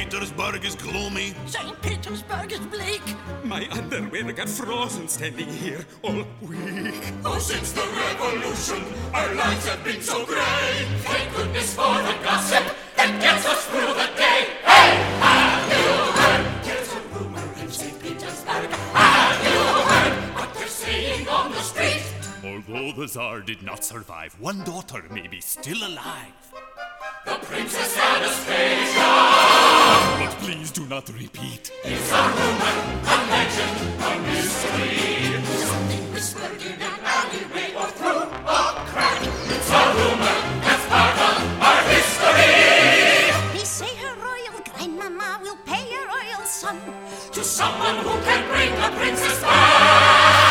Petersburg is gloomy. St. Petersburg is bleak. My underwear got frozen standing here all week. Oh, since the revolution, our lives have been so gray. Thank goodness for the gossip that gets us through the day. Hey, have you heard? There's a rumor in St. Petersburg. Have you heard what they're saying on the street? Although the Tsar did not survive, one daughter may be still alive. The Princess Anastasia! But please do not repeat. It's a rumor, a legend, a mystery. Something whispered in an alleyway or through a crack. It's a rumor that's part of our history. We say her royal grandmama will pay her royal son To someone who can bring the princess back.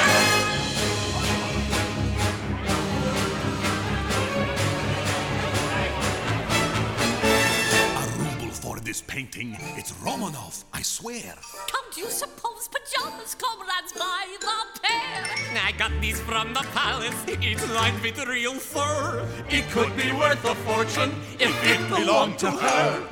This painting, it's Romanov, I swear. Can't you suppose pajamas, comrades, by the pair? I got these from the palace. It's lined with real fur. It could be worth a fortune if it belonged to her.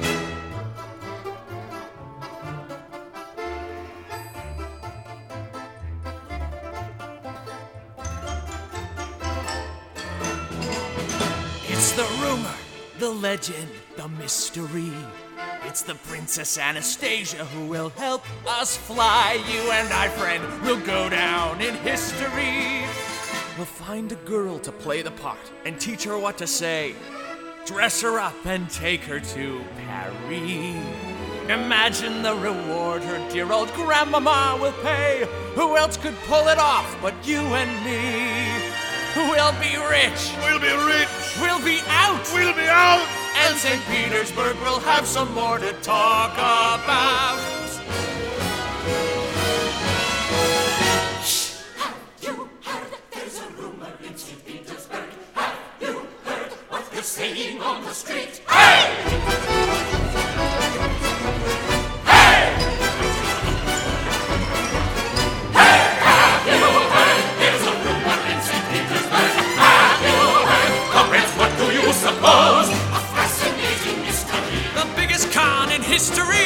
It's the rumor, the legend, the mystery. It's the Princess Anastasia who will help us fly. You and I, friend, will go down in history. We'll find a girl to play the part and teach her what to say. Dress her up and take her to Paris. Imagine the reward her dear old grandmama will pay. Who else could pull it off but you and me? We'll be rich. We'll be rich. We'll be out. We'll be out. And St. Petersburg will have some more to talk about. Shh! Have you heard? There's a rumor in St. Petersburg. Have you heard what they're saying on the street? Hey! Hey! Hey! Have you heard? There's a rumor in St. Petersburg. Have you heard? Comrades, what do you suppose? The biggest con in history.